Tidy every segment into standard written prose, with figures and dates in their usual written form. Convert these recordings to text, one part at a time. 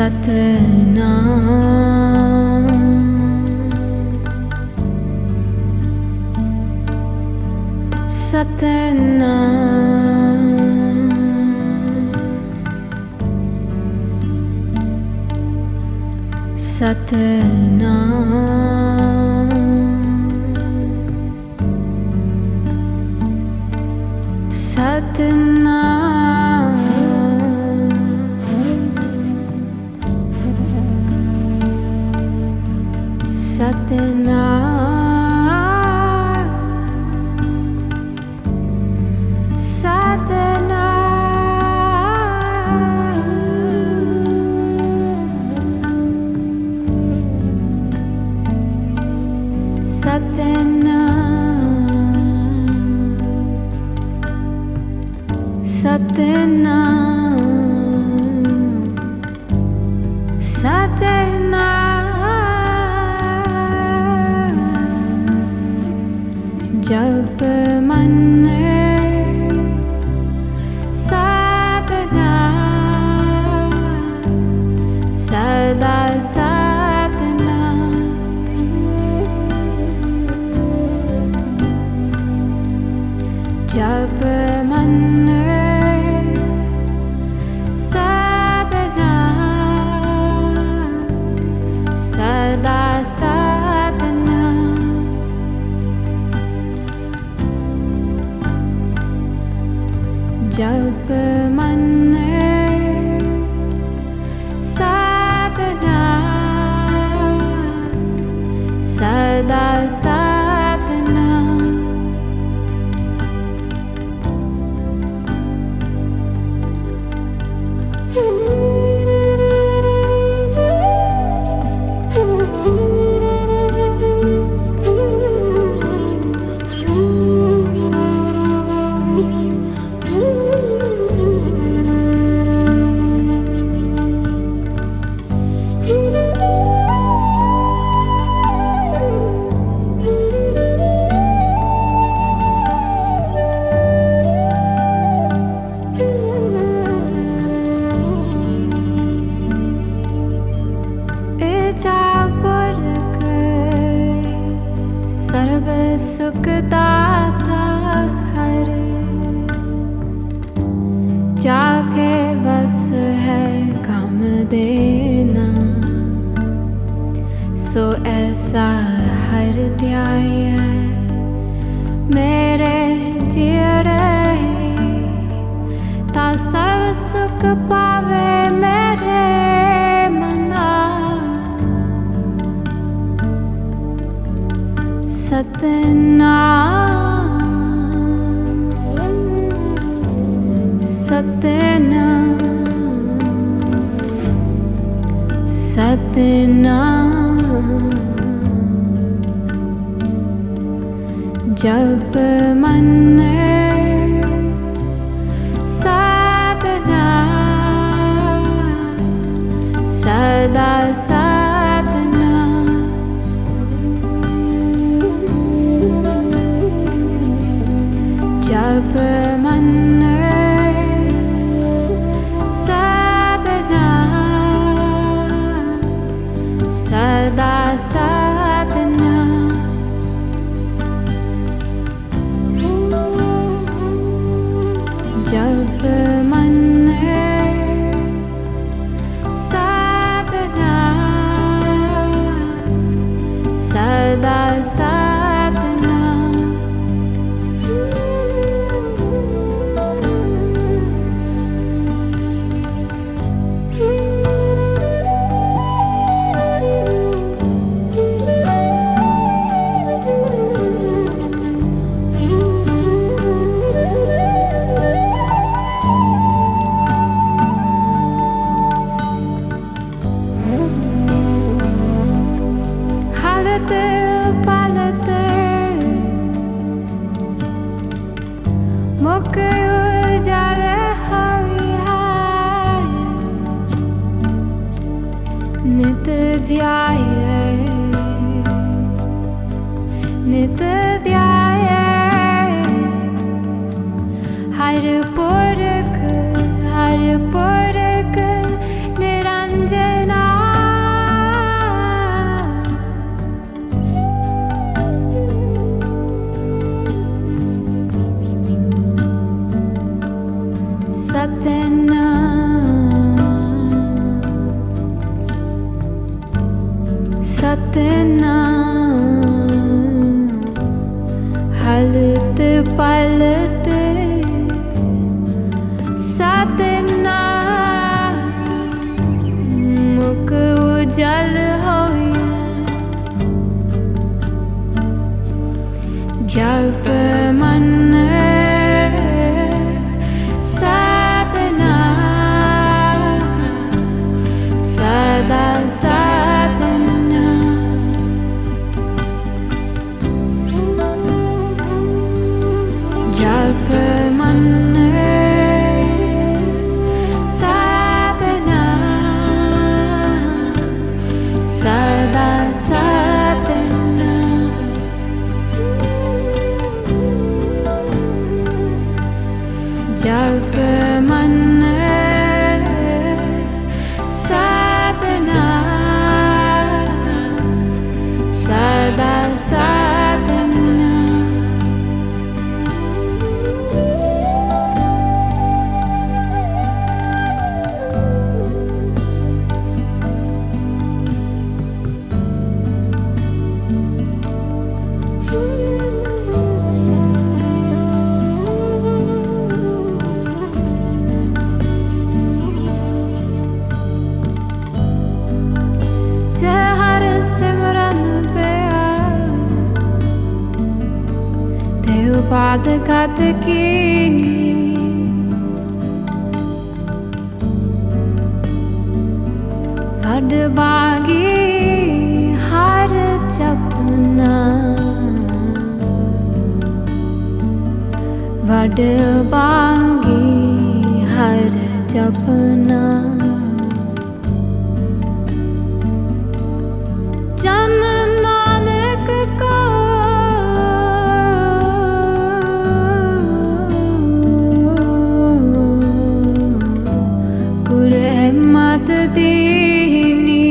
सतनाम सतनाम सतनाम सतनाम सतनाम जब मन साधना सदा साधना जब मन साधना सदा साधना जब मन साधना सदा साधना सर्व सुख दाता हर जाके बस है गम देना सो ऐसा हर ध्याय मेरे जिय रहे ता सर्व सुख पावे मेरे मना सतनाम सतनाम सतनाम जब मन साधना सदा साधना जब मन साधना सदा साधना जब मन साधना सदा साधना मुख उजाले हरि नित ध्याये नित ध्याये हर पुरख Niranjan Satnam halat palat Satnam mukh ujal hoya jap man Satnam sada Satnam jap man Satnam sada Satnam jap man Satnam sada Satnam Har simran piya Teu pad kat kini Vad bagi har japna Vad bagi har japna Jan Nanak ko Gur Ahmad dini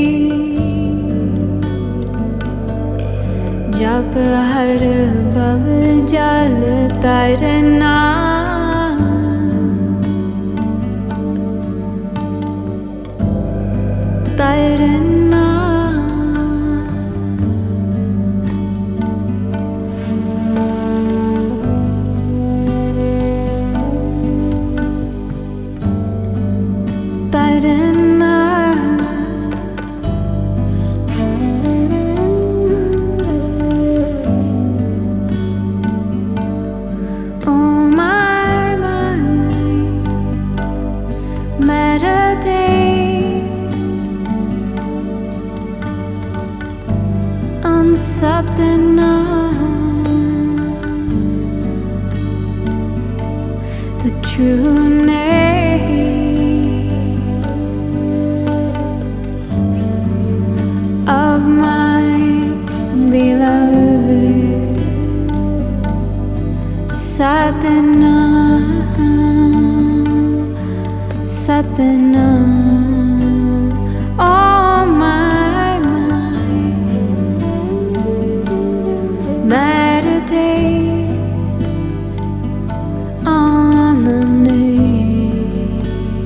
Jap har bhav jal tarna Tarna Oh my mind, meditate on Satnam, the true name of my beloved Satnam, Satnam, oh my mind, meditate on the name.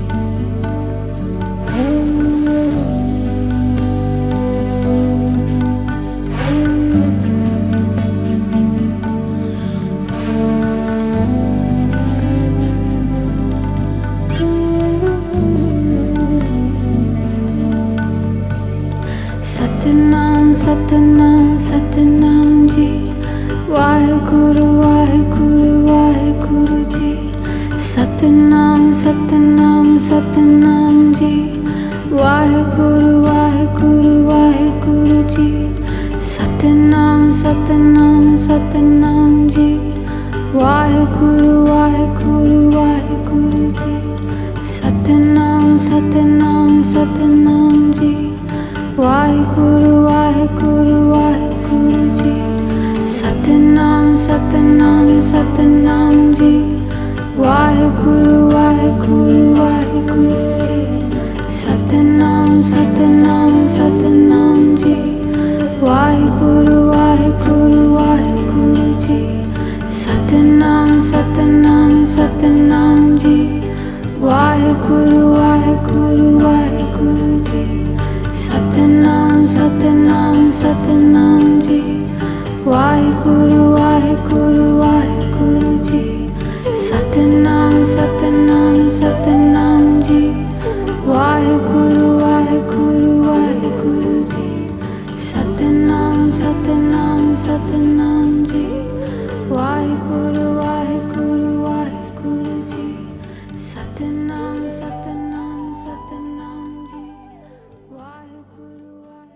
Satnam, Satnam, Satnam ji Vaheguru, Vaheguru, Vaheguru ji Satnam, Satnam, Satnam ji Vaheguru, Vaheguru, Vaheguru ji Satnam, Satnam, Satnam ji Vaheguru, Vaheguru, Vaheguru ji Satnam, Satnam, Satnam ji Vaheguru, Vaheguru, Vaheguru ji Satnam, Satnam, Satnam ji Vaheguru, Vaheguru, Vaheguru ji Satnam, Satnam, Satnam ji Vaheguru, Vaheguru, Vaheguru ji Satnam, Satnam, Satnam ji Waheguru Waheguru Waheguru ji Satnam Satnam Satnam ਜੀ ਵਾਹਿਗੁਰੂ ਵਾਹਿਗੁਰੂ